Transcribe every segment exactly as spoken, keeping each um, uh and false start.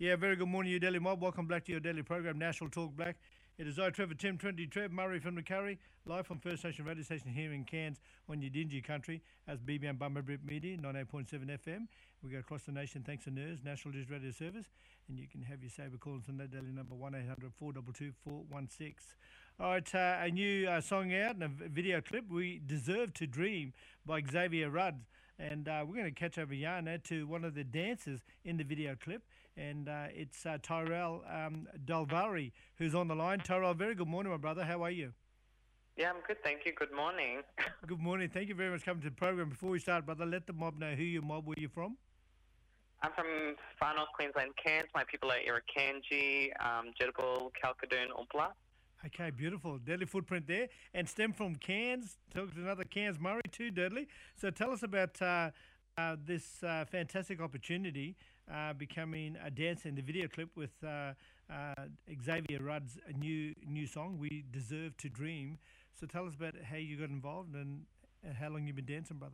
Yeah, very good morning, you Daily Mob. Welcome back to your daily program, National Talk Black. It is I, Trevor Tim, twenty Trev, Murray from the Curry, live from First Nation Radio Station here in Cairns on your Dingy country as B B M Bummer Brit Media, ninety-eight point seven F M. We go across the nation thanks to N E R S, National News Radio Service, and you can have your saber calls on that daily number one eight hundred four two two four one six. All right, uh, a new uh, song out and a v- video clip, We Deserve to Dream by Xavier Rudd. And uh, we're going to catch over Yana to one of the dancers in the video clip. And uh, it's uh, Tyrell um, Dalvari who's on the line. Tyrell, very good morning, my brother. How are you? Yeah, I'm good, thank you. Good morning. Good morning. Thank you very much for coming to the program. Before we start, brother, let the mob know who your mob, where you're from. I'm from Far North Queensland, Cairns. My people are Irukandji, um, Jedable, Kalkadoon, Umpla. Okay, beautiful. Deadly footprint there. And stem from Cairns, talk to another Cairns Murray too, Deadly. So tell us about uh, uh, this uh, fantastic opportunity uh, becoming a dancer in the video clip with uh, uh, Xavier Rudd's new new song, We Deserve to Dream. So tell us about how you got involved and, and how long you've been dancing, brother.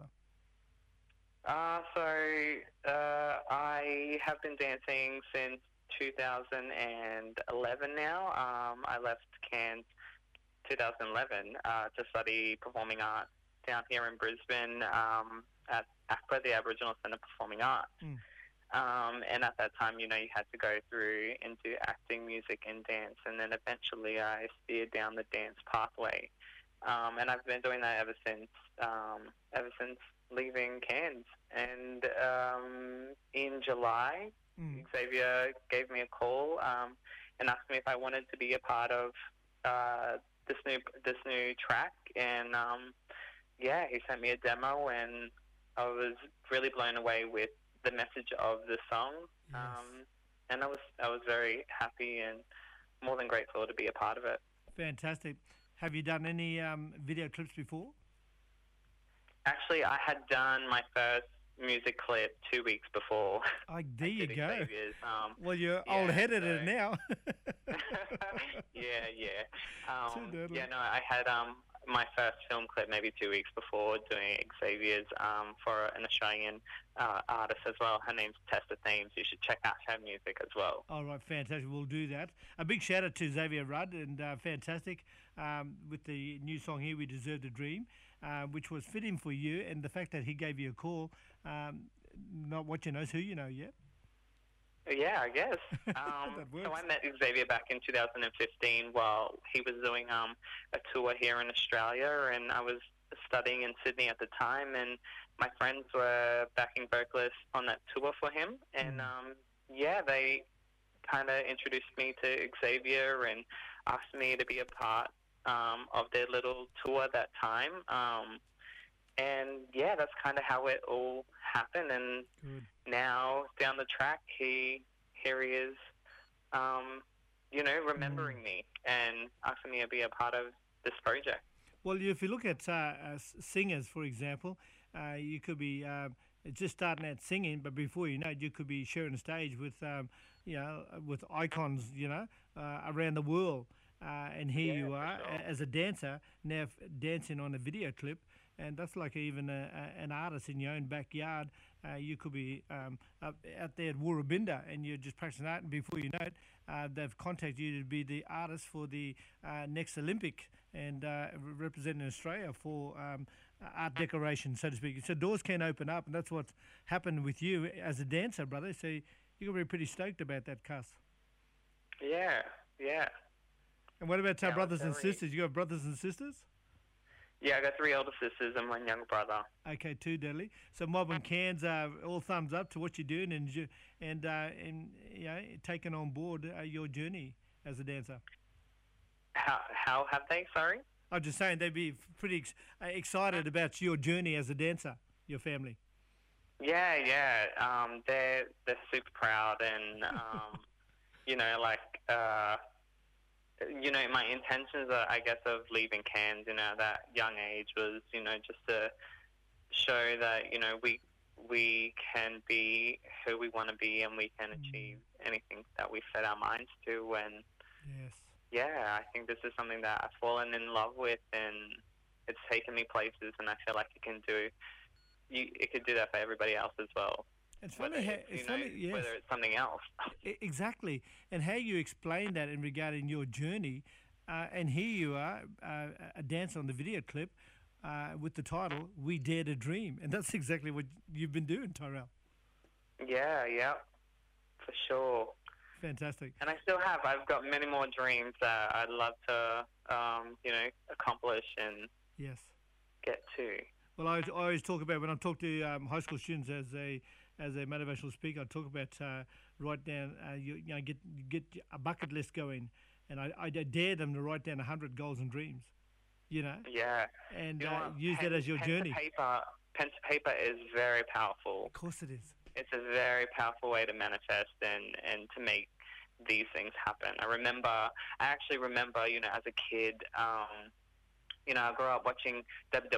Uh, so uh, I have been dancing since two thousand eleven now. Um, I left Cairns two thousand eleven uh, to study performing arts down here in Brisbane um, at ACPA, the Aboriginal Centre Performing Arts. Mm. Um, and at that time, you know, you had to go through into acting, music and dance. And then eventually I steered down the dance pathway. Um, and I've been doing that ever since, um, ever since leaving Cairns. And um, in July, Mm. Xavier gave me a call um, and asked me if I wanted to be a part of uh, this new this new track. And um, yeah, he sent me a demo, and I was really blown away with the message of the song. Yes. Um, and I was I was very happy and more than grateful to be a part of it. Fantastic. Have you done any um, video clips before? Actually, I had done my first music clip two weeks before. Oh, there you go. Um, Well, you're yeah, old-headed so- at it now. yeah, yeah. Um, Too deadly. yeah, no, I had um, my first film clip maybe two weeks before doing Xavier's um, for an Australian uh, artist as well. Her name's Tessa Thames. You should check out her music as well. All right, fantastic. We'll do that. A big shout out to Xavier Rudd and uh, fantastic um, with the new song here, We Deserve to Dream, uh, which was fitting for you, and the fact that he gave you a call. Um, not what you know's who you know, yeah? Yeah, I guess. That Um, works. so I met Xavier back in two thousand fifteen while he was doing um, a tour here in Australia, and I was studying in Sydney at the time, and my friends were backing vocalists on that tour for him, and Mm. um, yeah, they kind of introduced me to Xavier and asked me to be a part um, of their little tour at that time. Um, and yeah, that's kind of how it all happened, and Good. now down the track, he here he is, um, you know, remembering me and asking me to be a part of this project. Well, if you look at uh, uh, s- singers, for example, uh, you could be um, just starting out singing, but before you know it, you could be sharing a stage with, um, you know, with icons, you know, uh, around the world. Uh, and here Yeah, you for are sure. a- as a dancer, now f- dancing on a video clip. And that's like even a, a, an artist in your own backyard. Uh, you could be um, up, out there at Woorabinda and you're just practicing art, and before you know it, uh, they've contacted you to be the artist for the uh, next Olympic and uh, re- representing Australia for um, art decoration, so to speak. So doors can open up, and that's what's happened with you as a dancer, brother. So you're going to be pretty stoked about that, cuss. Yeah, yeah. And what about our Yeah, brothers and very- sisters? You got brothers and sisters? Yeah, I got three older sisters and one young brother. Okay, too deadly. So Mob and Cairns, uh, all thumbs up to what you're doing and ju- and uh, and you know taking on board uh, your journey as a dancer. How, how have they, sorry? I'm just saying they'd be f- pretty ex- uh, excited about your journey as a dancer, your family. Yeah, yeah. Um, they're, they're super proud and, um, you know, like... Uh, you know, my intentions, are, I guess, of leaving Cairns, you know, at that young age was, you know, just to show that, you know, we we can be who we want to be and we can achieve anything that we set our minds to. And, Yes. yeah, I think this is something that I've fallen in love with, and it's taken me places, and I feel like it can do, you, it could do that for everybody else as well. It's whether funny how it's, you it's know, funny, yes, whether it's something else. E- exactly, and how you explain that in regarding your journey, uh, and here you are, uh, a dancer on the video clip, uh, with the title "We Dare to Dream," and that's exactly what you've been doing, Tyrell. Yeah, yeah, for sure. Fantastic. And I still have. I've got many more dreams that I'd love to, um, you know, accomplish and Yes. get to. Well, I, I always talk about when I talk to um, high school students as a as a motivational speaker. I talk about uh, write down, uh, you, you know, get get a bucket list going, and I, I dare them to write down a hundred goals and dreams, you know, Yeah. and You know uh, what? use pen, that as your pen journey. To paper, pen to paper is very powerful. Of course, it is. It's a very powerful way to manifest and, and to make these things happen. I remember, I actually remember, you know, as a kid, um, you know, I grew up watching W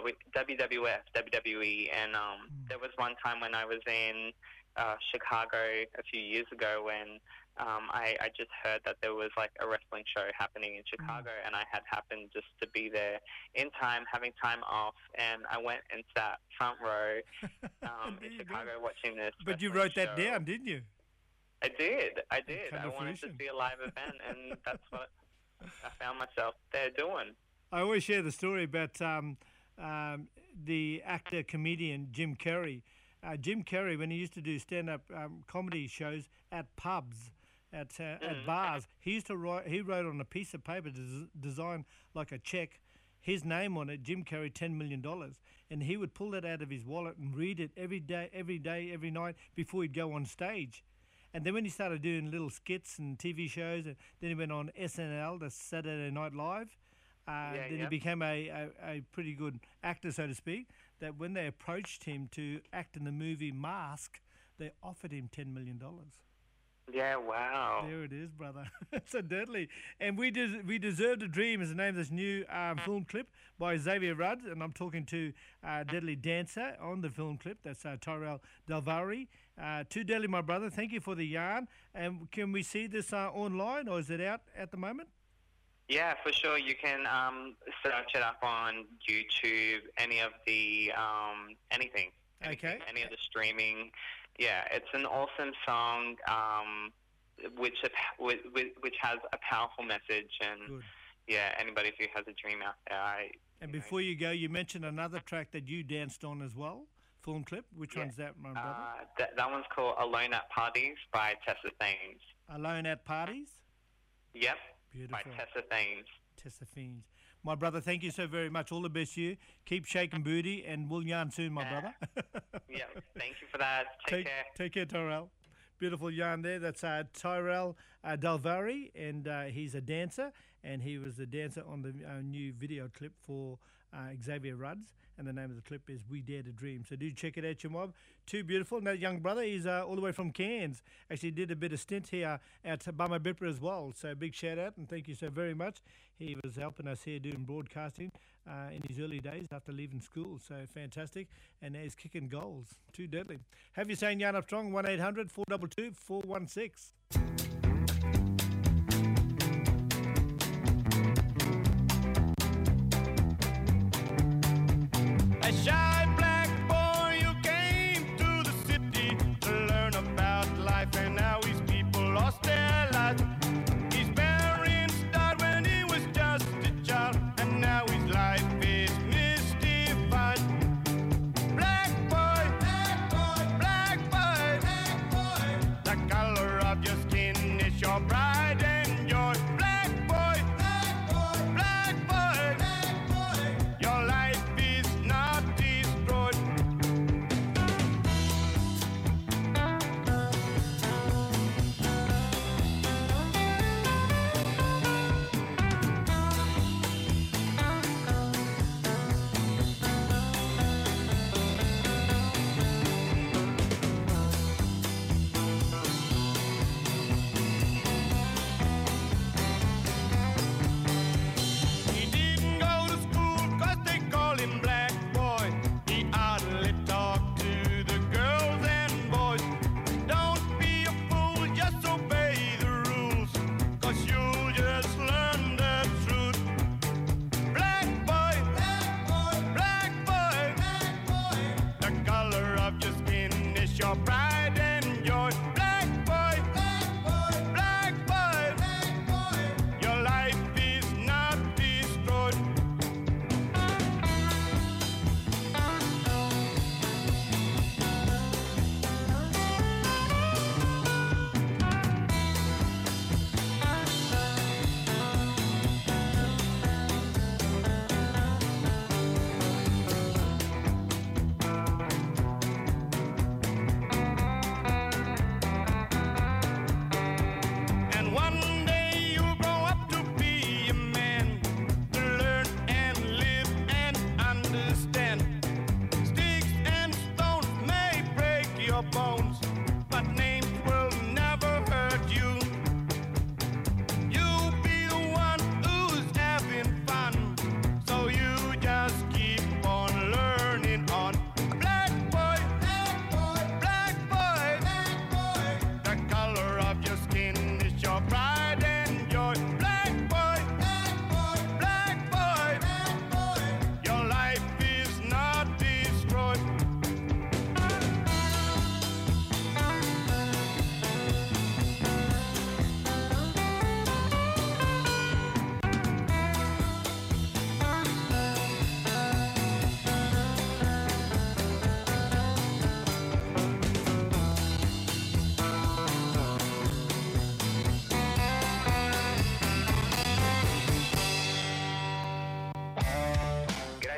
W F, W W E, and um, Mm. there was one time when I was in uh, Chicago a few years ago when um, I, I just heard that there was like a wrestling show happening in Chicago, and I had happened just to be there in time, having time off, and I went and sat front row um, There in you go. Chicago watching this. But you wrestling wrote that show. down, didn't you? I did. I did. come I to wanted fruition. to see a live event, and that's what I found myself there doing. I always share the story about um, um, the actor comedian Jim Carrey. Uh, Jim Carrey, when he used to do stand-up um, comedy shows at pubs, at uh, at Mhm. bars, he used to write. He wrote on a piece of paper, des- designed like a check, his name on it, Jim Carrey, ten million dollars, and he would pull that out of his wallet and read it every day, every day, every night before he'd go on stage. And then when he started doing little skits and T V shows, and then he went on S N L, the Saturday Night Live. Uh, Yeah, then he yeah. became a, a, a pretty good actor, so to speak. That when they approached him to act in the movie Mask, they offered him ten million dollars. Yeah, wow. There it is, brother. So deadly. And we des- we deserve to dream is the name of this new um, film clip by Xavier Rudd, and I'm talking to uh, Deadly Dancer on the film clip. That's uh, Tyrell Delvari. Uh, to Deadly, my brother. Thank you for the yarn. And can we see this uh, online, or is it out at the moment? Yeah, for sure. You can um, search it up on YouTube, any of the, um, anything. anything, Okay. Any of the streaming. Yeah, it's an awesome song, um, which, which which has a powerful message. And Good. yeah, anybody who has a dream out there, I, And you know, before you go, you mentioned another track that you danced on as well. Film clip. Which Yeah. one's that, my brother? uh, that, that one's called Alone at Parties by Tessa Thames. Alone at Parties. Yep, Beautiful. by Tessa Thames. Tessa Fiends. My brother, thank you so very much. All the best to you. Keep shaking booty, and we'll yarn soon, my Yeah. brother. Yeah, thank you for that. Take, take, care. take care, Tyrell. Beautiful yarn there. That's uh, Tyrell uh, Delvari, and uh, he's a dancer, and he was the dancer on the uh, new video clip for uh, Xavier Rudds, and the name of the clip is We Dare to Dream. So do check it out, your mob. Too beautiful. And that young brother, he's uh, all the way from Cairns. Actually did a bit of stint here at Bama Bipper as well. So big shout out, and thank you so very much. He was helping us here doing broadcasting uh, in his early days after leaving school. So fantastic. And now he's kicking goals. Too deadly. Have you saying yarn up strong, one eight hundred four two two four one six. A shy black boy who came to the city to learn about life, and now his people lost their lives. His parents died when he was just a child, and now his life is mystified. Black boy, black boy, black boy, black boy. The color of your skin is your pride and joy. Black boy, black boy, black boy, black boy. Your life is not destroyed. He didn't go to school 'cause they call him black boy. He hardly talked to the girls and boys. Don't be a fool, just obey the rules, 'cause you'll just learn the truth. Black boy, black boy, black boy, black boy. The color of your skin is your pride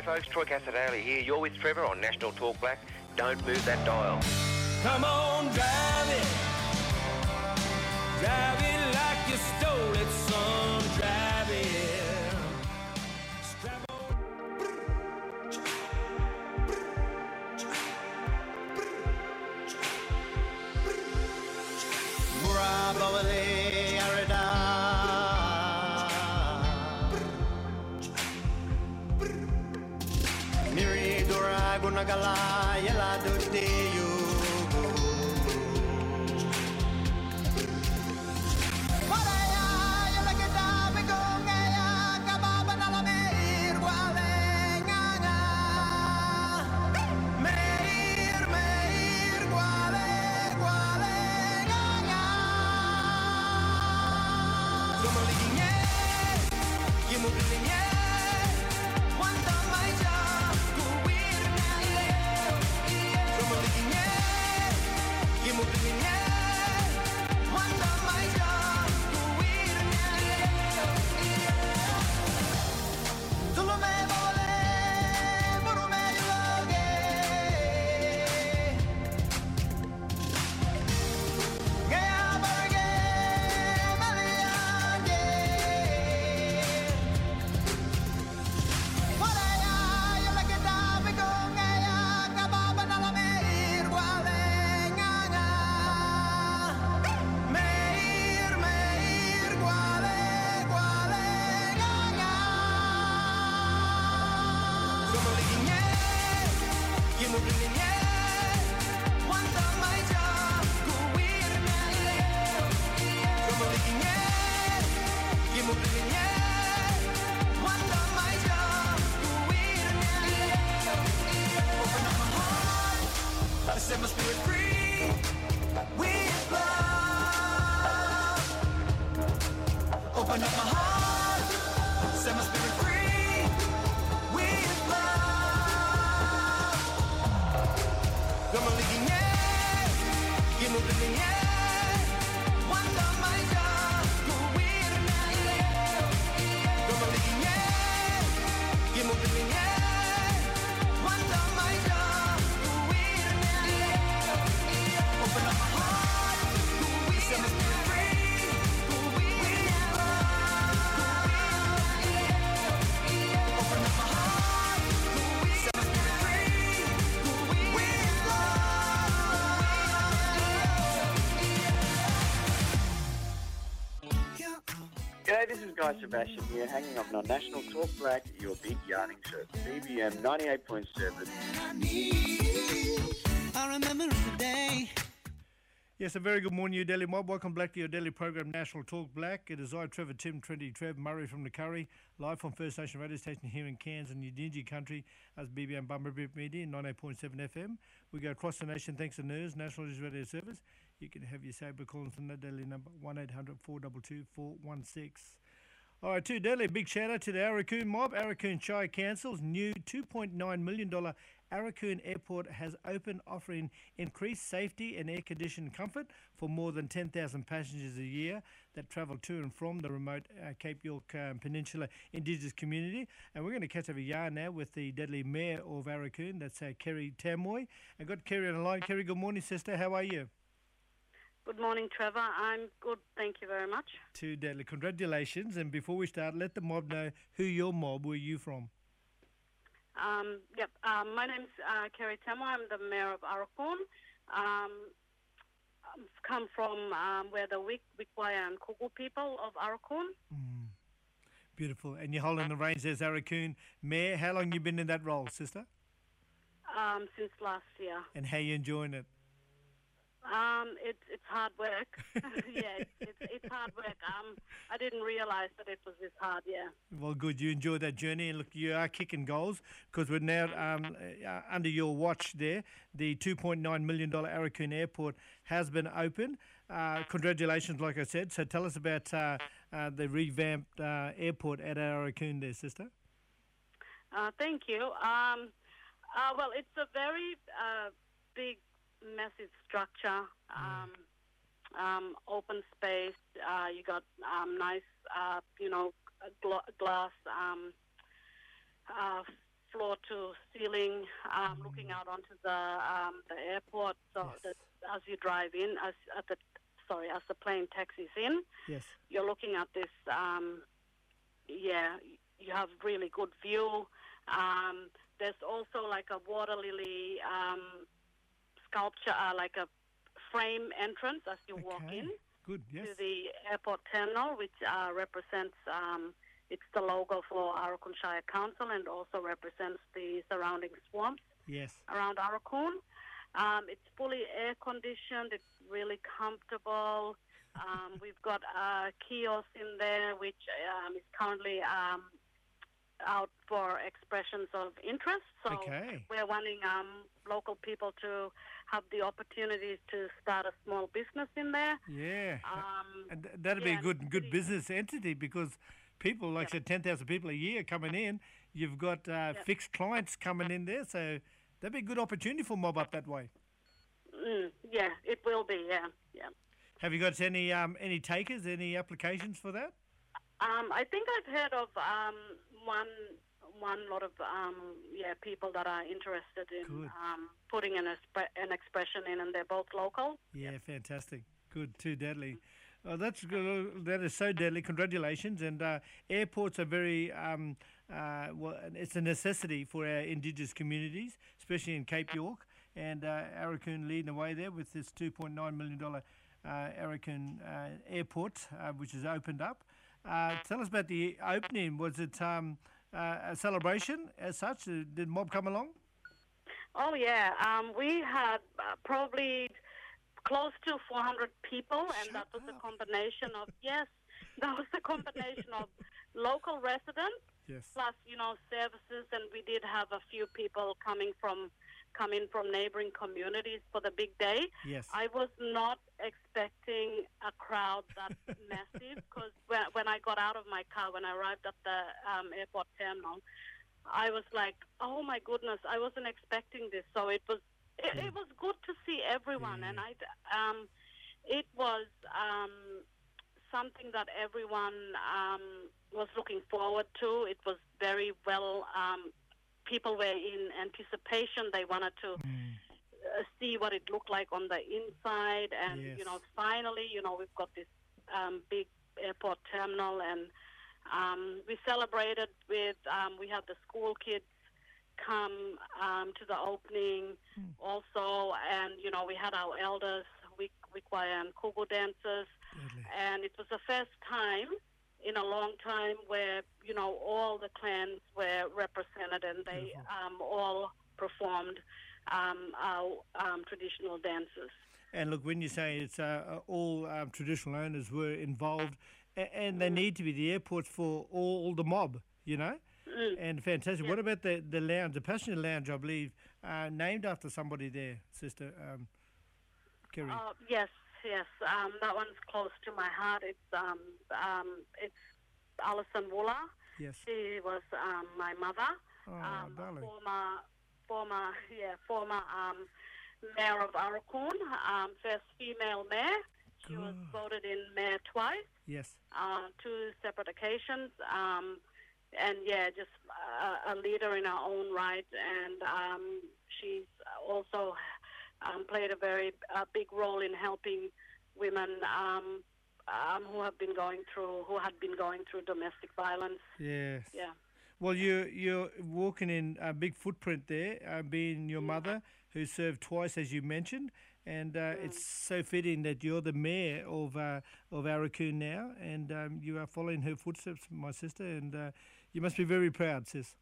G'day folks, Troy Casadale here. You're with Trevor on National Talk Black. Don't move that dial. Come on, drive it. Drive it like you stole it, son. Drive it. Strap on. Bravo, le arada. Miri dura gunagala yala dudeyu. Set my spirit free with love. Open up my heart. Set my spirit free with love. Come on, leaking, yeah. Give me the yeah. Wanda my job. Go with me. Come on, leaking, yeah. Give me the yeah. Wanda my job. Open up my heart, set my spirit free, with love. Open up my heart, set my spirit free, with love. G'day, this is Guy Sebastian here, hanging up on National Talk Black, your big yarning show. B B M ninety-eight point seven. I remember the day. Yes, a very good morning, New Delhi Mob. Welcome back to your daily program, National Talk Black. It is I, Trevor Tim, twenty Trev, Murray from the Curry, live from First Nation radio station here in Cairns and Udingi country as B B M Bumblebee Media, ninety-eight point seven F M. We go across the nation thanks to N E R S, National News Radio Service. You can have your say by calling from the daily number one eight hundred four two two four one six. All right, to Delhi, big shout out to the Arakoon Mob. Arakoon Shire Council's new two point nine million dollars Arakoon Airport has opened, offering increased safety and air-conditioned comfort for more than ten thousand passengers a year that travel to and from the remote uh, Cape York um, Peninsula Indigenous community. And we're going to catch up a yarn now with the deadly mayor of Arakoon, that's uh, Kerry Tamoy. I got Kerry on the line. Kerry, good morning, sister. How are you? Good morning, Trevor. I'm good, thank you very much. To Deadly, congratulations. And before we start, let the mob know who your mob, where you from. Um, yep, um, my name's uh, Kerry Tamoy. I'm the mayor of Arakoon. Um, I've come from um, where the Wik, Wikwaya and Kugu people of Arakoon. Mm. Beautiful. And you're holding the reins as Arakoon mayor. How long you been in that role, sister? Um, since last year. And how you enjoying it? Um, it's it's hard work. yeah, it's, it's it's hard work. Um, I didn't realise that it was this hard. Yeah. Well, good. You enjoyed that journey, and look, you are kicking goals because we're now um, uh, under your watch. There, the two point nine million dollar Arakoon Airport has been opened. Uh, congratulations, like I said. So tell us about uh, uh, the revamped uh, airport at Arakoon, there, sister. Uh, thank you. Um, uh, well, it's a very uh, big, massive structure, um, um, open space. Uh, you got um, nice, uh, you know, gla- glass um, uh, floor to ceiling, um, looking out onto the um, the airport. So Yes. that as you drive in, as at the sorry, as the plane taxis in, Yes. you're looking at this. Um, yeah, you have really good view. Um, there's also like a water lily um, sculpture, uh, like a frame entrance as you walk Okay. in Good. Yes. to the airport terminal, which uh, represents, um, it's the logo for Arakoon Shire Council and also represents the surrounding swamps Yes. around Arakoon. Um, it's fully air conditioned, it's really comfortable. Um, we've got a kiosk in there which um, is currently um, out for expressions of interest. So Okay. we're wanting um, local people to have the opportunity to start a small business in there. Yeah. Um, And th- that'd be yeah, a and good good pretty- business entity because people, like I said, ten thousand people a year coming in. You've got uh, fixed clients coming in there, so that'd be a good opportunity for Mob Up that way. mm, yeah, it will be. Yeah, yeah. Have you got any um, any takers, any applications for that? Um, I think I've heard of um, one one lot of um, yeah people that are interested in Good. um, putting an exp- an expression in, and they're both local. Yeah, fantastic. Good, too deadly. Oh, that's good. That is so deadly. Congratulations. And uh, airports are very, um, uh, well, it's a necessity for our Indigenous communities, especially in Cape York. And uh, Arakoon leading the way there with this two point nine million dollars uh, Arakoon uh, airport, uh, which has opened up. Uh, tell us about the opening. Was it um, uh, a celebration as such? Uh, Did Mob come along? Oh yeah, um, we had uh, probably close to four hundred people, and Shut that was up. a combination of yes, that was a combination of local residents Yes. plus you know services, and we did have a few people coming from coming from neighboring communities for the big day. Yes. I was not expecting a crowd that massive because when, when I got out of my car, when I arrived at the um, airport terminal, I was like, oh my goodness, I wasn't expecting this. So it was it, it was good to see everyone, Yeah. and I um, it was um, something that everyone um, was looking forward to. It was very well. Um, people were in anticipation. They wanted to Mm. uh, see what it looked like on the inside, and Yes. you know, finally, you know, we've got this um, big airport terminal, and um, we celebrated with. Um, we had the school kids come um, to the opening also, and you know, we had our elders, Wikwaya and Kugu dancers, Deadly. and it was the first time in a long time where you know all the clans were represented, and they Beautiful. um, all performed um, our um, traditional dances. And look, when you say it's uh, uh, all um, traditional owners were involved, a- and they need to be the airports for all the mob, you know? Mm. And fantastic. What about the, the lounge, the passenger lounge, I believe, uh, named after somebody there, Sister um, Kerry? Uh, yes, yes, um, that one's close to my heart. It's um, um, it's Alison Wooler. Yes. She was um, my mother. Oh, um, darling. former, former, yeah, former um, mayor of Arakoon, um, first female mayor. She was Good. voted in mayor twice, Yes. uh, two separate occasions, um, and yeah, just a, a leader in her own right. And um, she's also um, played a very uh, big role in helping women um, um, who have been going through, who had been going through domestic violence. Yes. Yeah. Well, you, you're walking in a big footprint there, uh, being your mother, who served twice, as you mentioned. And uh, it's so fitting that you're the mayor of uh, of Arakoon now, and um, you are following her footsteps, my sister, and uh, you must be very proud, sis.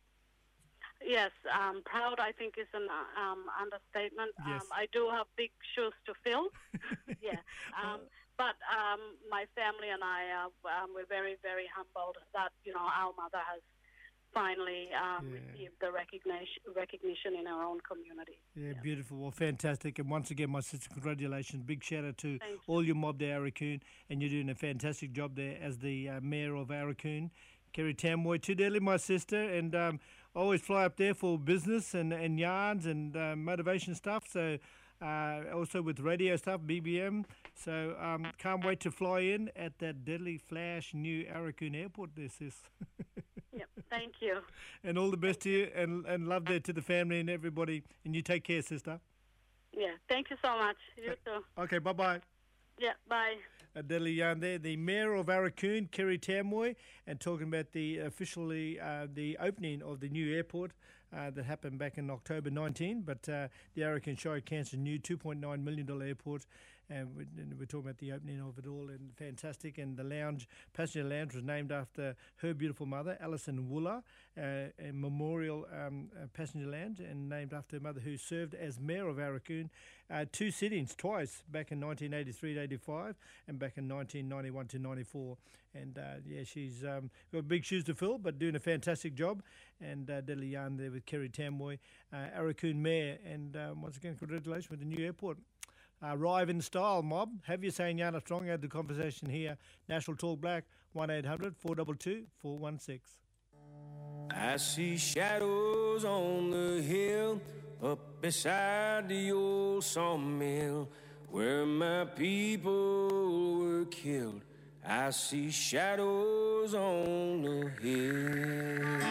Yes, um, proud I think is an uh, um, understatement. Yes. Um, I do have big shoes to fill. yeah, um, but um, my family and I are um, we're very very humbled that you know our mother has finally um, Yeah. received the recognition recognition in our own community. Yeah, beautiful. Well, fantastic. And once again, my sister, congratulations. Big shout out to Thank you. all your mob there, Arakoon, and you're doing a fantastic job there as the uh, mayor of Arakoon. Kerry Tamwoy, too deadly, my sister, and um, I always fly up there for business and, and yarns and uh, motivation stuff. So uh, also with radio stuff, B B M. So um, can't wait to fly in at that deadly flash new Arakoon airport there, sis. Yep. Thank you. And all the best to you, and, and love there to the family and everybody. And you take care, sister. Yeah, thank you so much. You too. Okay, bye-bye. Yeah, bye. Adele Yarn there, the Mayor of Arakoon, Kerry Tamwoy, and talking about the officially uh, the opening of the new airport uh, that happened back in October nineteenth. But uh, the Arakoon Shire Council's new two point nine million dollars airport, and we're, and we're talking about the opening of it all, and fantastic. And the lounge, passenger lounge, was named after her beautiful mother, Alison Wooler, uh, a memorial um, uh, passenger lounge, and named after her mother, who served as Mayor of Arakoon. Uh, two sittings, twice, back in nineteen eighty-three to eighty-five and back in nineteen ninety-one to ninety-four. And, uh, yeah, she's um, got big shoes to fill, but doing a fantastic job. And uh, Deadly Yarn there with Kerry Tamwoy, uh, Arakoon Mayor. And um, once again, congratulations with the new airport. Uh, Rive in style, mob. Have you saying Yana Strong? Had the conversation here. National Talk Black, one eight hundred four two two four one six. I see shadows on the hill up beside the old sawmill where my people were killed. I see shadows on the hill.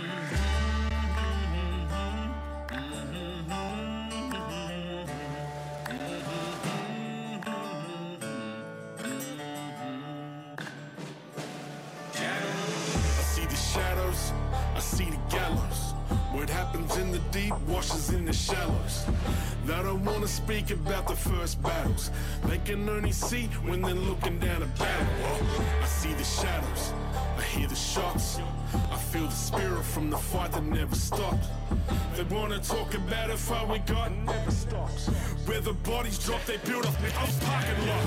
I see the shadows, I see the gallows. What happens in the deep washes in the shallows. They don't want to speak about the first battles. They can only see when they're looking down a barrel. I see the shadows, I hear the shots. I feel the spirit from the fight that never stopped. They want to talk about how far we got, never stops. Where the bodies drop, they build up a parking lot.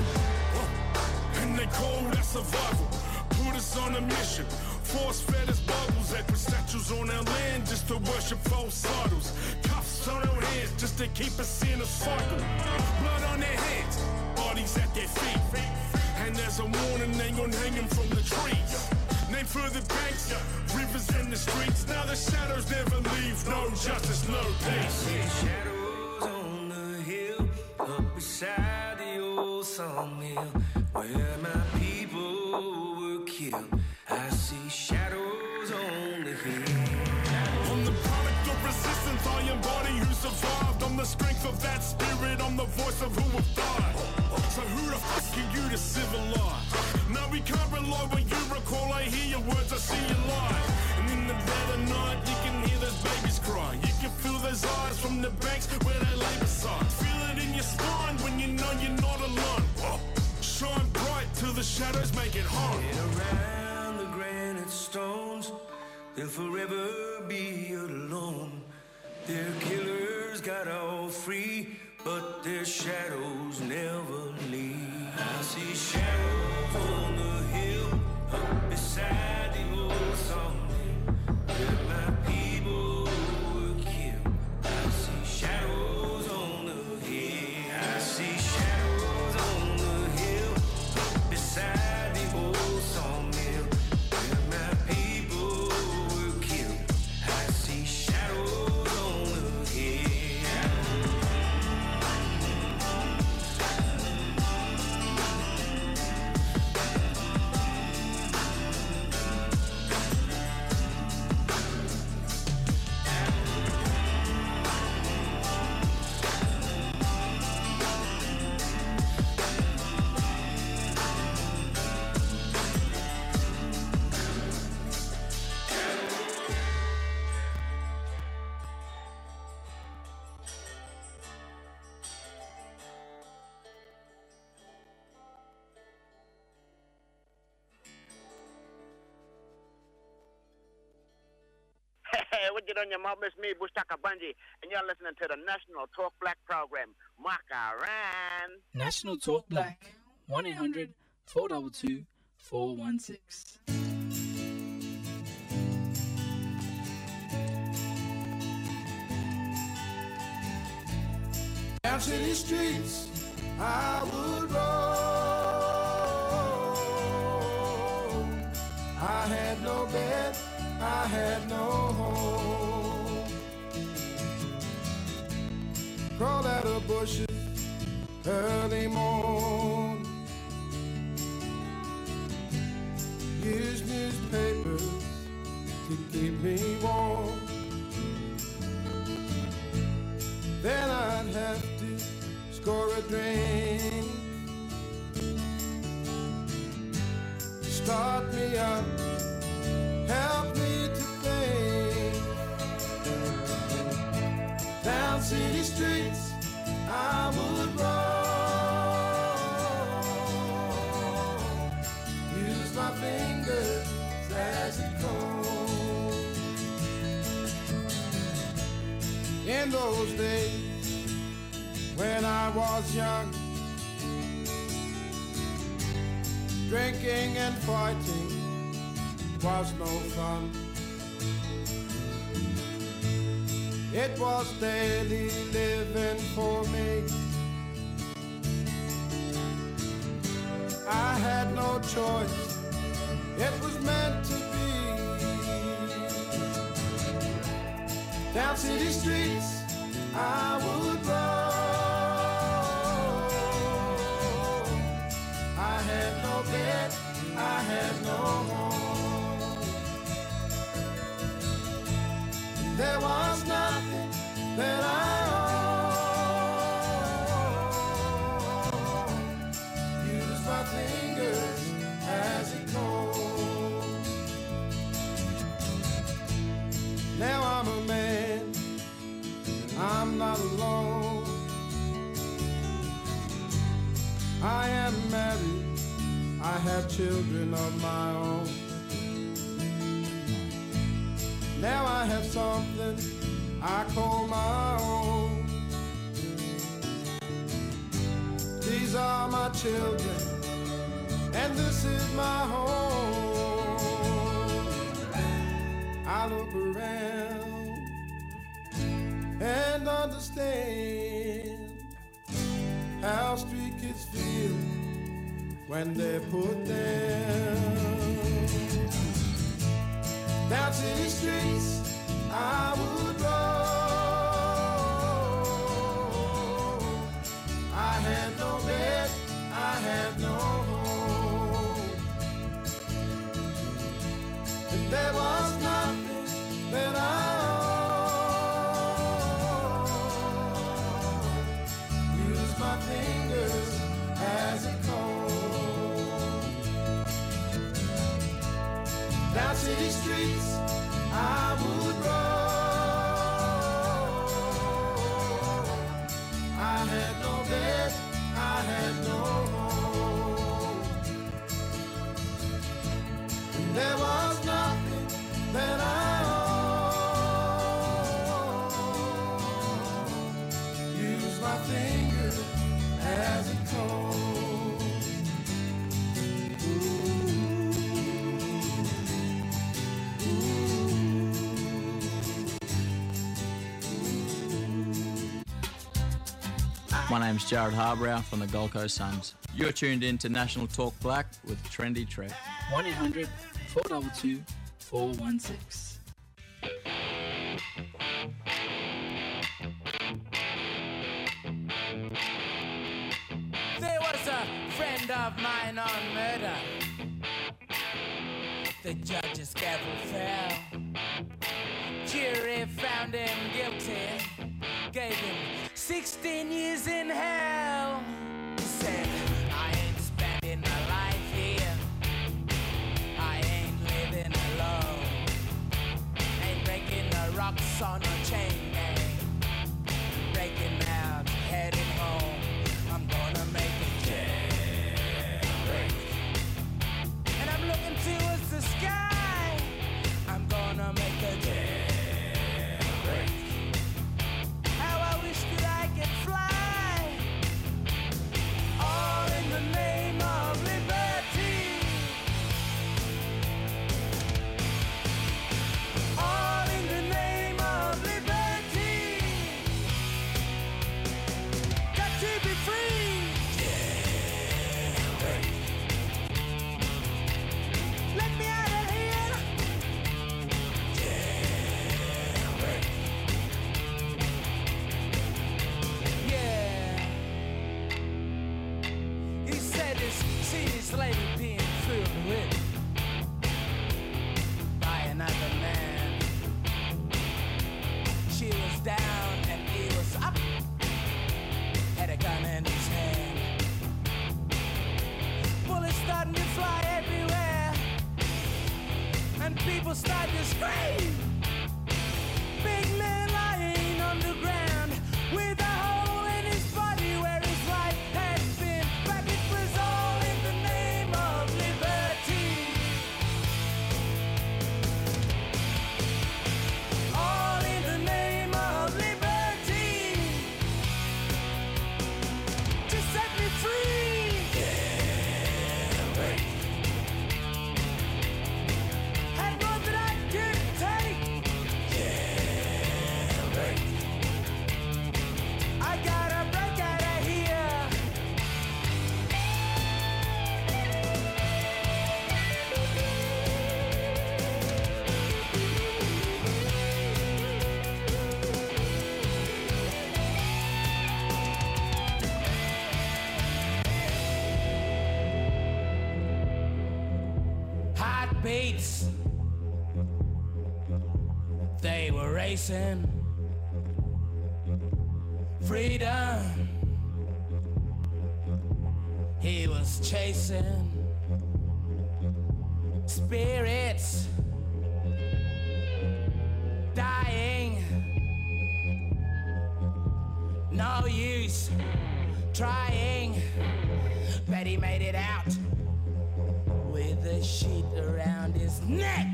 And they call that survival. Put us on a mission. Force fed us bubbles, they put statues on our land just to worship false idols. Cuffs on our hands just to keep us in a cycle. Blood on their hands, bodies at their feet. And there's a warning, they gon' hang 'em from the trees. Name for the banks, rivers and the streets. Now the shadows never leave, no justice, no peace. Shadows on the hill up beside the old sawmill where my people were killed. I see shadows on the hill. I'm the product of resistance, I embody who survived. I'm the strength of that spirit, I'm the voice of who have died. So who the fuck are you to civilize? No, we can't rely when you recall. I hear your words, I see you lie. And in the dead of night, you can hear those babies cry. You can feel those eyes from the banks where they lay beside. Feel it in your spine when you know you're not alone. Shine bright till the shadows make it home. Around the granite stones, they'll forever be alone. Their killers got all free, but their shadows never leave. I see shadows on the hill up beside the old sawmill where my people were killed. I see shadows on the hill. I see shadows on the hill up beside the old sawmill where my people were killed. I see shadows on the hill. Hey, what you doing, your mom? It's me, Bushtaka Bunji, and you're listening to the National Talk Black program. Makaran. National Talk Black, one eight hundred four two two four one six. Down city streets, I would roll. I had no bed, I had no home. Crawl out of bushes early morn. Use newspapers to keep me warm. Then I'd have to score a drink, start me up, help me to think. Down city streets I would roll, use my fingers as it goes. In those days when I was young, drinking and fighting was no fun. It was daily living for me. I had no choice, it was meant to be. Down city streets I would roll. I had no bed, I had no home. There was nothing that I owned. Use my fingers as it goes. Now I'm a man, I'm not alone. I am married, I have children of my own. Now I have something I call my own. These are my children, and this is my home. I look around and understand how street kids feel when they're put down. Down city streets I would roll. I had no bed, I had no home, and there was nothing that I owned. Use my fingers as it cold. Down city streets I would roll. I had no bed, I had no home, and there was nothing that I owned. Use my fingers as it cold. My name's Jared Harbrow from the Gold Coast Suns. You're tuned in to National Talk Black with Trendy Trev. one eight hundred four two two four one six. There was a friend of mine on murder. The judge's gavel fell. Jury found him guilty, gave him sixteen years in hell. He said, I ain't spending my life here. I ain't living alone. Ain't breaking the rocks on a chain gang. Breaking out, heading home. I'm gonna make a jailbreak. And I'm looking towards the sky. I'm gonna make a jailbreak. How I wish that I could fly. people start to scream. Big man lying on the ground with a hole in his body where his life had been. But it was all in the name of liberty. All in the name of liberty. Just set me free. Yeah, right. Had more than I could take. Yeah, right. I gotta break out of here. Heartbeats, they were racing. Freedom, he was chasing. Spirits, dying. No use trying, but he made it out with a sheet around his neck.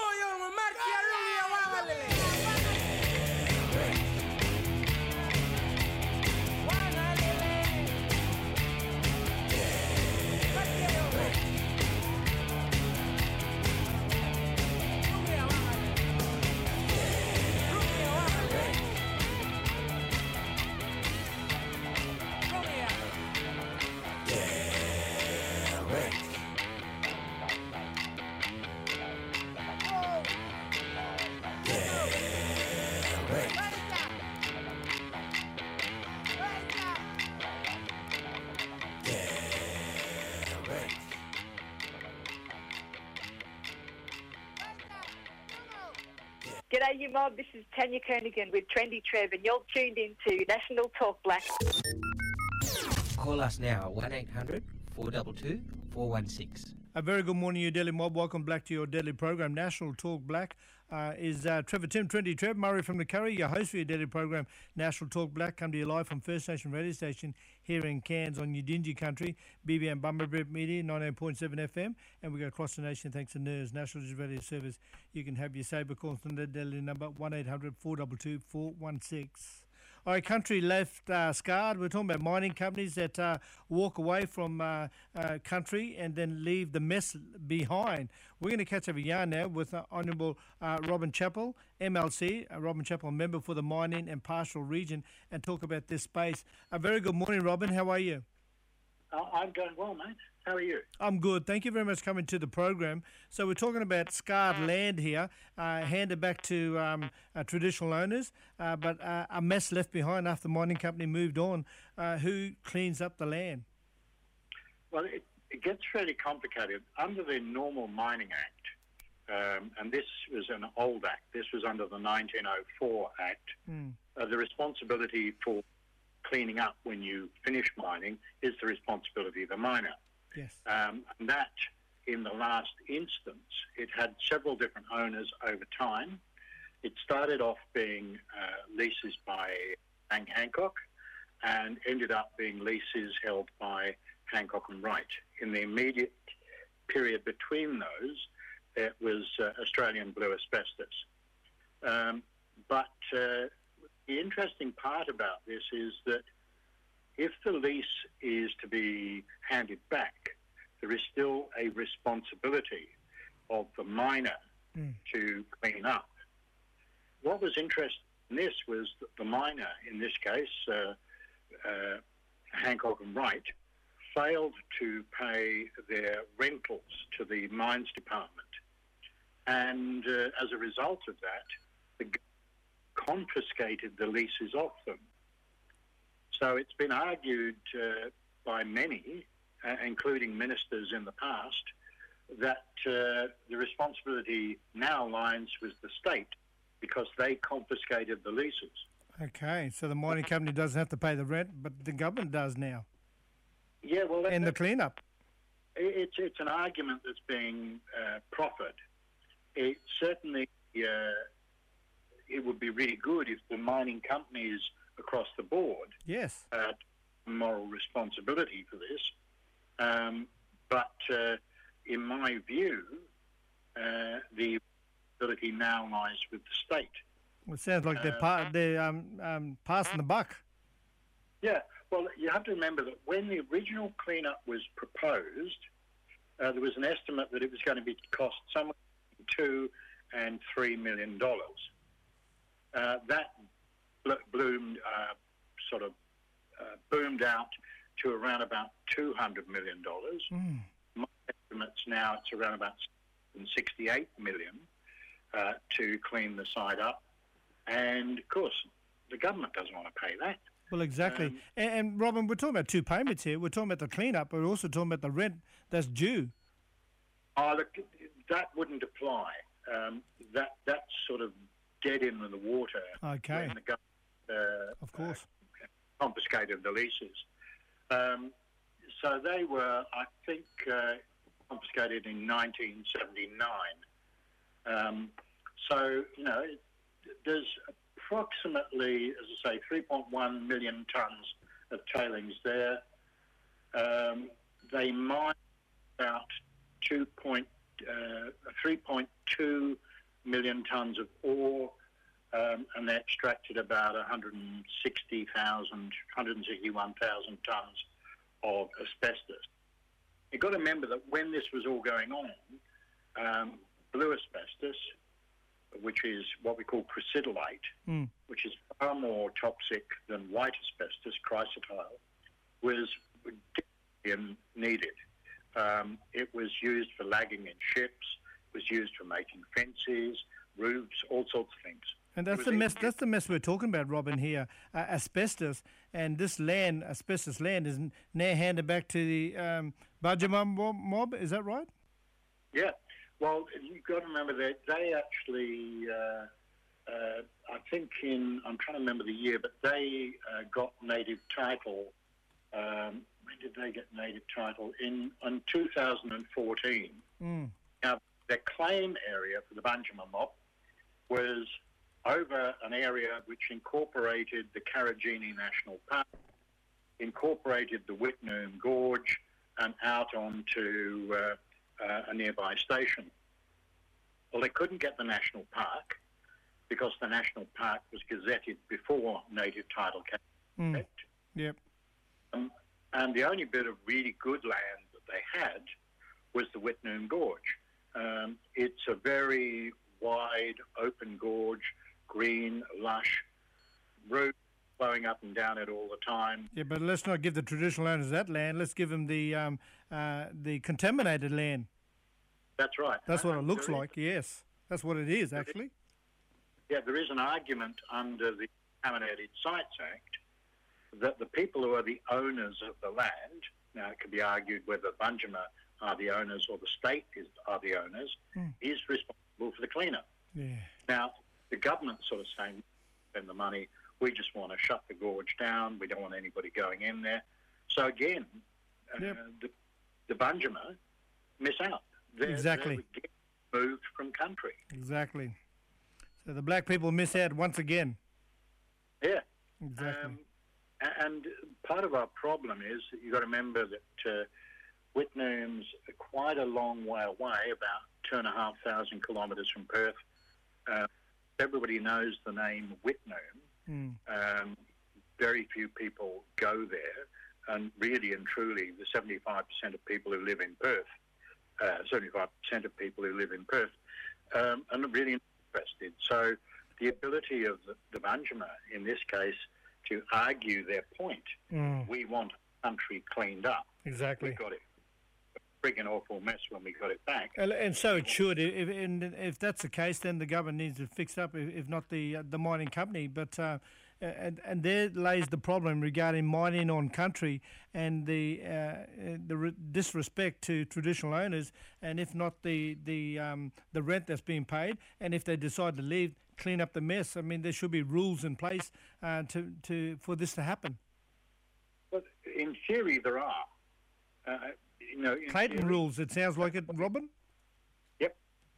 G'day, you mob. This is Tanya Kernigan with Trendy Trev, and you're tuned into National Talk Black. Call us now, one eight hundred four two two four one six. A very good morning, you Daily Mob. Welcome back to your daily program, National Talk Black. Uh, is uh, Trevor Tim, Trendy Trev, Murray from the Curry, your host for your daily program, National Talk Black. Come to you live from First Nation radio station here in Cairns on Udingi country, B B M Bumberbip Media, ninety-eight point seven F M. And we go across the nation thanks to N E R S, National Digital Radio Service. You can have your saber calls on the daily number, one eight hundred four two two four one six. All right, country left uh, scarred. We're talking about mining companies that uh, walk away from uh, uh, country and then leave the mess behind. We're going to catch up a yarn now with uh, Honourable uh, Robin Chappell, M L C, uh, Robin Chappell, member for the Mining and Pastoral Region, and talk about this space. A very good morning, Robin. How are you? Uh, I'm going well, mate. How are you? I'm good. Thank you very much for coming to the program. So we're talking about scarred land here, uh, handed back to um, uh, traditional owners, uh, but uh, a mess left behind after the mining company moved on. Uh, who cleans up the land? Well, it, it gets fairly complicated. Under the Normal Mining Act, um, and this was an old act, this was under the nineteen oh four Act, Mm. uh, the responsibility for cleaning up when you finish mining is the responsibility of the miner. Yes. Um, and that, in the last instance, it had several different owners over time. It started off being uh, leases by Hank Hancock and ended up being leases held by Hancock and Wright. In the immediate period between those, it was uh, Australian Blue Asbestos. Um, but uh, the interesting part about this is that if the lease is to be handed back, there is still a responsibility of the miner Mm. to clean up. What was interesting in this was that the miner, in this case, uh, uh, Hancock and Wright, failed to pay their rentals to the mines department. And uh, as a result of that, the g- confiscated the leases off them. So it's been argued uh, by many, uh, including ministers in the past, that uh, the responsibility now lies with the state because they confiscated the leases. Okay, so the mining company doesn't have to pay the rent, but the government does now. Yeah, well, that, And the cleanup. it's it's an argument that's being uh, proffered. it certainly uh, it would be really good if the mining companies across the board Yes. uh, moral responsibility for this. Um, but uh, in my view, uh, the responsibility now lies with the state. Well, it sounds like they're, Uh, pa- they're um, um, passing the buck. Yeah, well, you have to remember that when the original cleanup was proposed, uh, there was an estimate that it was going to be cost somewhere between two and three million dollars. Uh, that bl- bloomed, uh, sort of uh, boomed out to around about two hundred million dollars. Mm. My estimates now it's around about sixty-eight million uh, to clean the site up, and of course the government doesn't want to pay that. Well, exactly. Um, and, and Robin, we're talking about two payments here. We're talking about the cleanup, but we're also talking about the rent that's due. Oh, look, that wouldn't apply. Um, that that's sort of dead in the water. Okay. When the government, uh, Of course. uh, confiscated the leases. Um, so they were, I think, uh, confiscated in nineteen seventy-nine. Um, so, you know, there's approximately, as I say, three point one million tonnes of tailings there. Um, they mine about two point, uh, three point two million tonnes of ore, um, and they extracted about one hundred sixty thousand, one hundred sixty-one thousand tonnes of asbestos. You've got to remember that when this was all going on, um, blue asbestos, which is what we call crucidolite, Mm. which is far more toxic than white asbestos, chrysotile, was ridiculously needed. Um, it was used for lagging in ships, it was used for making fences, roofs, all sorts of things. And It that's was the mess. in- That's the mess we're talking about, Robin. Here, uh, asbestos, and this land, asbestos land, is n- now handed back to the um, Bajamam mob, mob. Is that right? Yeah. Well, you've got to remember that they actually, uh, uh, I think in, I'm trying to remember the year, but they uh, got native title. Um, when did they get native title? In, in two thousand fourteen. Mm. Now, their claim area for the Banjima mob was over an area which incorporated the Karajini National Park, incorporated the Whitnoom Gorge, and out onto uh, uh, a nearby station. Well, they couldn't get the national park because the national park was gazetted before native title came into Mm. effect. Yep. Um, and the only bit of really good land that they had was the Whitnoom Gorge. Um, it's a very wide, open gorge, green, lush, roots flowing up and down it all the time. Yeah, but let's not give the traditional owners that land. Let's give them the um, uh, the contaminated land. That's right. That's what it And looks there is- like. Yes, that's what it is actually. Yeah, there is an argument under the Contaminated Sites Act that the people who are the owners of the land, now it could be argued whether Banjima are the owners or the state is, are the owners, Mm. is responsible for the cleanup. Yeah. Now, the government's sort of saying, spend the money, we just want to shut the gorge down, we don't want anybody going in there. So again, uh, Yep. the, the Banjima miss out. They're, Exactly. They're getting moved from country. Exactly. So the black people miss out once again. Yeah. Exactly. Um, a- and part of our problem is that you've got to remember that uh, Whitnoom's quite a long way away, about two and a half thousand kilometres from Perth. Uh, everybody knows the name Whitnoom. Mm. Um, very few people go there, and really and truly, the seventy-five percent of people who live in Perth, uh, seventy-five percent of people who live in Perth, um, are not really interested. So the ability of the, the Banjima, in this case, to argue their point, Mm. we want the country cleaned up. Exactly. We got it. A friggin' awful mess when we got it back. And, and so it should. If, and if that's the case, then the government needs to fix up. If, if not the uh, the mining company, but uh, and and there lays the problem regarding mining on country and the uh, the re- disrespect to traditional owners. And if not the the um, the rent that's being paid, and if they decide to leave, clean up the mess. I mean, there should be rules in place uh, to to for this to happen. But in theory, there are. Uh, you know, in Clayton theory- rules. It sounds like it, Robin. But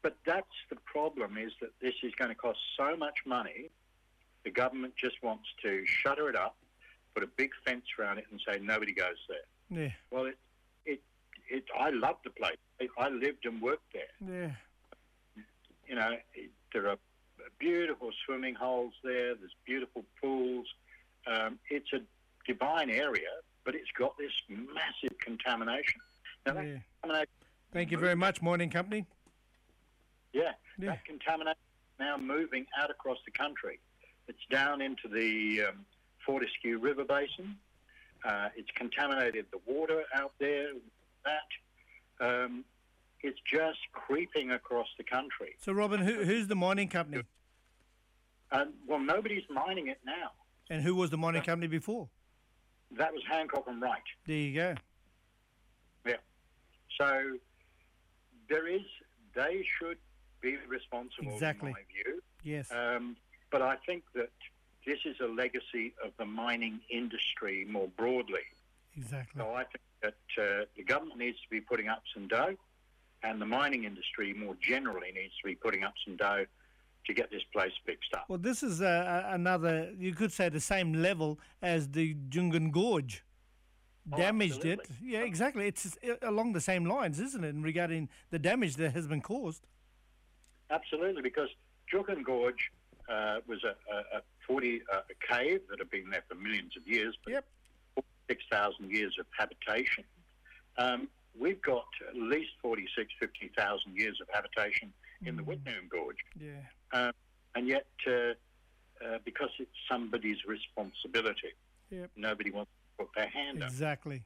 but that's the problem, is that this is going to cost so much money, the government just wants to shutter it up, put a big fence around it and say nobody goes there. Yeah. Well, it, it, it, I loved the place. I, I lived and worked there. Yeah. You know, it, there are beautiful swimming holes there. There's beautiful pools. Um, it's a divine area, but it's got this massive contamination. Now, that Yeah. contamination, Thank you very much, Mining Company. yeah, Yeah. that contamination is now moving out across the country. It's down into the um, Fortescue River Basin. Uh, it's contaminated the water out there. That um, it's just creeping across the country. So, Robin, who, who's the mining company? Um, well, nobody's mining it now. And who was the mining company before? That was Hancock and Wright. There you go. Yeah. So there is, they should be responsible, Exactly. in my view. Yes. Um, but I think that this is a legacy of the mining industry more broadly. Exactly. So I think that uh, the government needs to be putting up some dough, and the mining industry more generally needs to be putting up some dough to get this place fixed up. Well, this is uh, another, you could say, the same level as the Jungan Gorge. Oh, Damaged it. absolutely. Yeah, exactly. It's uh, along the same lines, isn't it, regarding the damage that has been caused? Absolutely, because Juukan Gorge uh, was a, a, a forty uh, a cave that had been there for millions of years, but yep. six thousand years of habitation. Um, we've got at least forty-six, fifty thousand years of habitation in the Whitnoom Gorge. Yeah. Um, and yet, uh, uh, because it's somebody's responsibility, Yep. nobody wants to put their hand up. Exactly.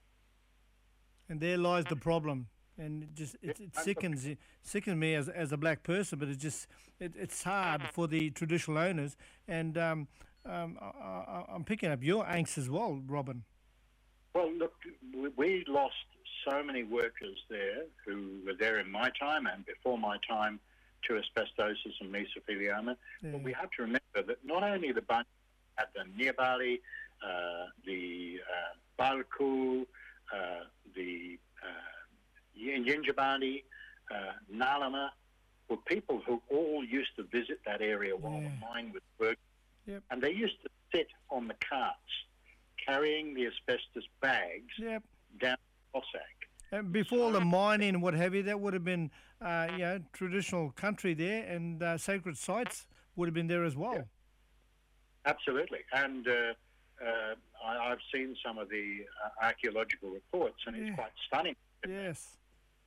And there lies the problem. And it just it, it sickens it sickens me as as a black person, but it just it, it's hard for the traditional owners. And um, um, I, I, I'm picking up your angst as well, Robin. Well, look, we- we lost so many workers there who were there in my time and before my time to asbestosis and mesothelioma. Yeah. But we have to remember that not only the bunch had the Niyabali, uh, the uh, Balku, uh, the uh, Yinjabani, uh, Nalama, were people who all used to visit that area while Yeah. the mine was working. Yep. And they used to sit on the carts carrying the asbestos bags Yep. down Cossack. And before the mining and what have you, that would have been, uh, you know, traditional country there, and uh, sacred sites would have been there as well. Absolutely. And uh, uh, I, I've seen some of the uh, archaeological reports, and Yeah. it's quite stunning. Yes.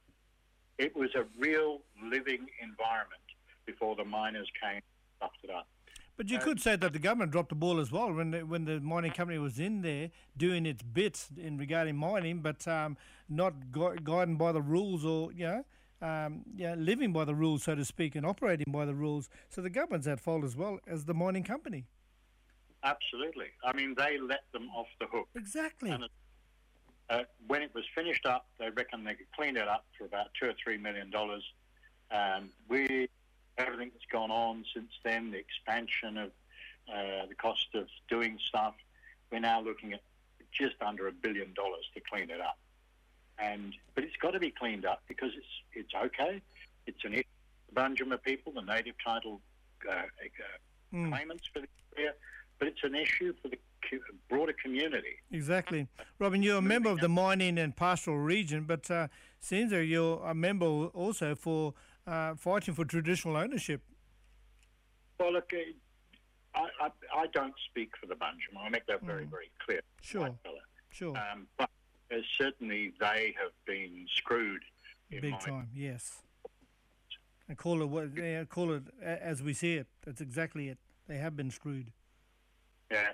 It was a real living environment before the miners came and stuffed it up. But you Uh, could say that the government dropped the ball as well when the, when the mining company was in there doing its bits in regarding mining, but um, not gu- guided by the rules or, you know, um, yeah, living by the rules, so to speak, and operating by the rules. So the government's at fault as well as the mining company. Absolutely. I mean, they let them off the hook. Exactly. And uh, when it was finished up, they reckon they could clean it up for about two or three million dollars. Um, we, everything that's gone on since then, the expansion of uh, the cost of doing stuff, we're now looking at just under a billion dollars to clean it up. And but it's got to be cleaned up because it's it's okay. It's an issue for the Bunjima people, the native title uh, uh, Mm. claimants for the area, but it's an issue for the co- broader community. Exactly. Robin, you're a member of the mining and pastoral region, but uh, seems that you're a member also for uh, fighting for traditional ownership. Well, look, uh, I, I, I don't speak for the Bunjima. I make that very, Mm. very clear. Sure. white fella. Sure. Um, but uh, certainly they have been screwed. In Big my, time, yes. And call it what yeah, call it a- as we see it. That's exactly it. They have been screwed. Yeah.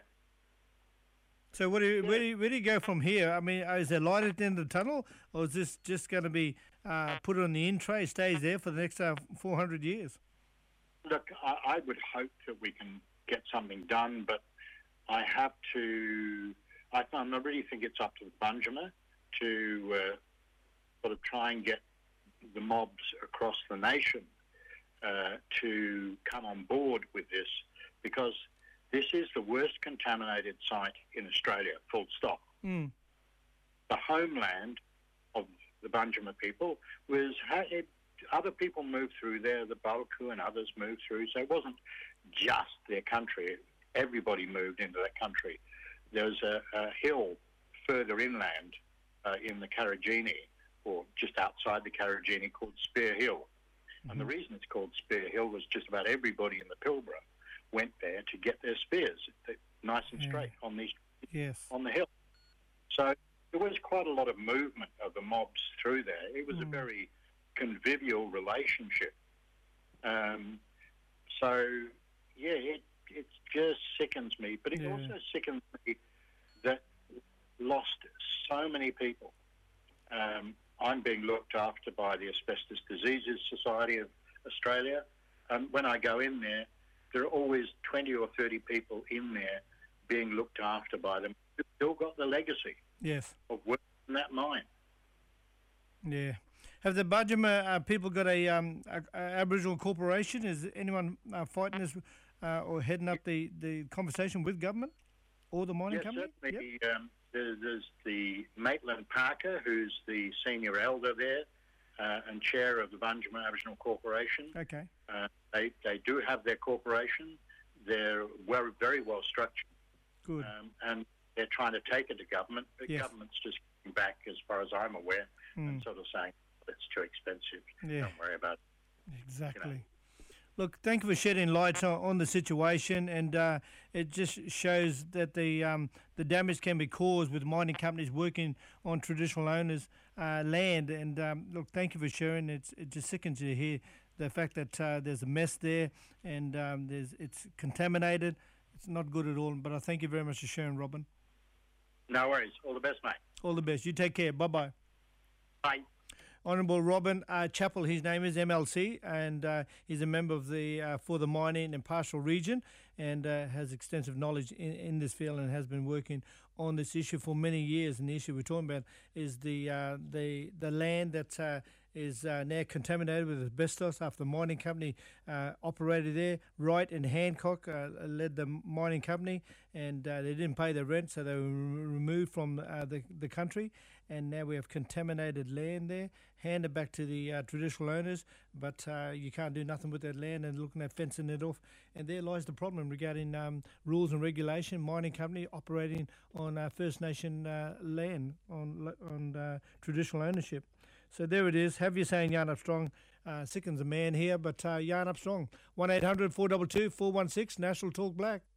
So where do you, where do you, where do you go from here? I mean, is there light at the end of the tunnel, or is this just going to be uh, put on the in tray, stays there for the next uh, four hundred years? Look, I, I would hope that we can get something done, but I have to. I, I really think it's up to the Bunjima to uh, sort of try and get the mobs across the nation uh, to come on board with this, because this is the worst contaminated site in Australia, full stop. Mm. The homeland of the Bunjima people was, ha- it, other people moved through there, the Balku and others moved through, so it wasn't just their country. Everybody moved into that country. There's a, a hill further inland uh, in the Karijini, or just outside the Karijini, called Spear Hill. Mm-hmm. And the reason it's called Spear Hill was just about everybody in the Pilbara went there to get their spears, nice and straight yeah. on these yes. on the hill. So there was quite a lot of movement of the mobs through there. It was mm. a very convivial relationship. Um, so, yeah, it, it just sickens me. But it yeah. also sickens me that lost so many people. Um, I'm being looked after by the Asbestos Diseases Society of Australia. And when I go in there, there are always twenty or thirty people in there being looked after by them. They've still got the legacy yes. of working in that mine. Yeah. Have the Budjima uh, people got a, um, a, a Aboriginal corporation? Is anyone uh, fighting this uh, or heading up the, the conversation with government or the mining yes, company? Certainly. Yep. Um, there, there's the Maitland Parker, who's the senior elder there uh, and chair of the Budjima Aboriginal Corporation. Okay. Uh, they they do have their corporation. They're well, very well structured. Good. Um, and they're trying to take it to government, but yes. government's just coming back, as far as I'm aware, mm. and sort of saying, it's too expensive. Yeah. Don't worry about it. Exactly. You know. Look, thank you for shedding light on, on the situation, and uh, it just shows that the um, the damage can be caused with mining companies working on traditional owners' uh, land. And um, look, thank you for sharing. It's it just sickens you to hear the fact that uh, there's a mess there, and um, there's it's contaminated. It's not good at all. But I thank you very much for sharing, Robin. No worries. All the best, mate. All the best. You take care. Bye bye. Bye. Honourable Robin uh, Chappell, his name is M L C, and uh, he's a member of the uh, for the mining and pastoral region, and uh, has extensive knowledge in, in this field, and has been working on this issue for many years. And the issue we're talking about is the uh, the the land that uh, is uh, now contaminated with asbestos after the mining company uh, operated there. Wright and Hancock uh, led the mining company, and uh, they didn't pay their rent, so they were removed from uh, the the country. And now we have contaminated land there, handed back to the uh, traditional owners, but uh, you can't do nothing with that land, and looking at fencing it off. And there lies the problem regarding um, rules and regulation, mining company operating on uh, First Nation uh, land, on on uh, traditional ownership. So there it is. Have you saying Yarn Up Strong? Uh, sickens a man here, but uh, Yarn Up Strong. one eight hundred four two two four one six, National Talk Black.